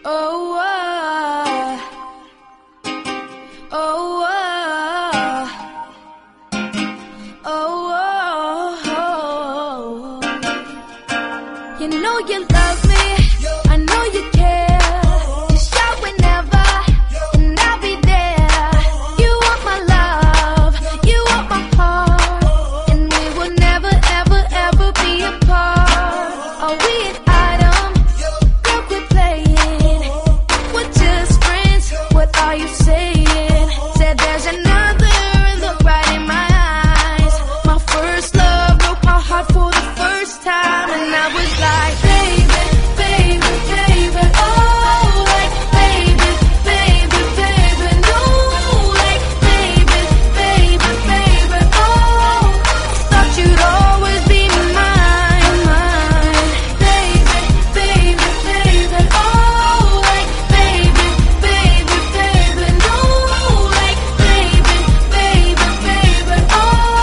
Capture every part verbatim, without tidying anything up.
Oh, oh, oh, oh, oh, oh. You know you love me, I know you care. Just shout whenever, and I'll be there. You want my love, you want my heart, and we will never, ever, ever be apart. Are we an item? Girl, quit playing. We're just friends, what are you saying? Said there's another, look right in my eyes. My first love broke my heart for the first time, and I was like, baby, baby, baby, oh, like, baby, baby, baby, no, like, baby, baby, baby, oh, thought you'd always be mine, mine, baby, baby, baby, oh, like, baby, baby, baby, no, like, baby, baby, baby, oh,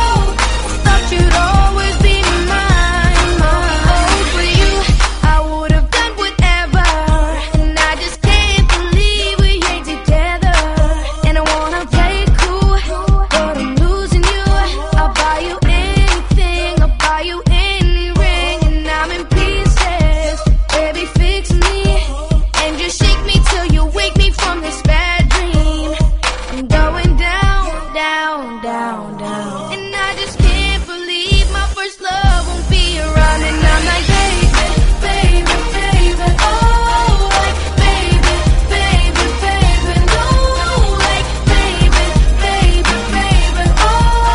thought you'd always be mine, mine. Oh, for you, I would have done whatever, and I just can't believe we ain't together. And I wanna play it cool, but I'm losing you. I'll buy you anything, I'll buy you any ring, and I'm in pieces. Baby, fix me, and just shake me till you wake me from this bad dream. I'm going down, down, down, down, and I just can't believe my first love won't be around. And I'm like, baby, baby, baby, oh, like, baby, baby, baby, no, like, baby, baby, baby, oh,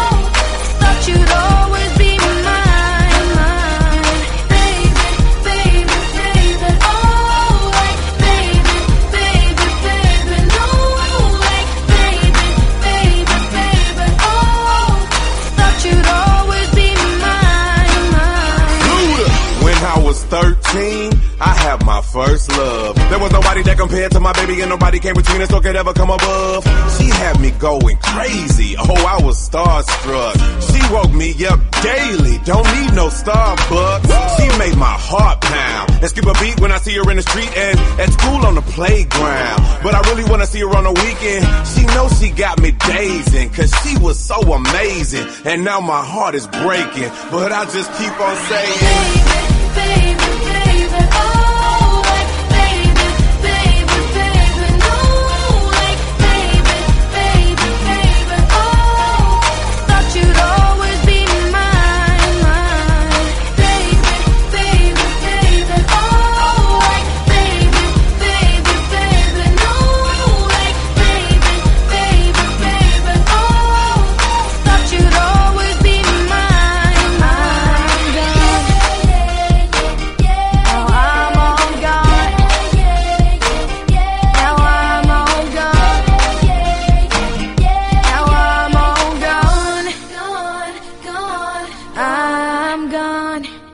thought you'd always be mine, mine, baby, baby, baby, oh, like, baby, baby, baby, no, like, baby, baby, baby, oh, thought you'd always be mine, mine. Luda. When I was thirteen, I had my first love. There was nobody that compared to my baby, and nobody came between us or could ever come above. She had me going crazy. Oh, I was starstruck. She woke me up daily. Don't need no Starbucks. She made my heart pound and skip a beat when I see her in the street and at school on the playground. But I really wanna see her on the weekend. She knows she got me dazing, cause she was so amazing. And now my heart is breaking, but I just keep on saying, Baby, baby, oh, like, baby, baby, baby, no, like, baby, baby, baby, oh, thought you'd always be mine, mine, baby, baby, baby, oh, like, baby, baby, baby, no, like, baby, baby, baby, oh, thought you'd always be mine, mine, gone. Now I'm all gone. Now I'm all gone. Now I'm all gone. Gone, gone. I'm gone.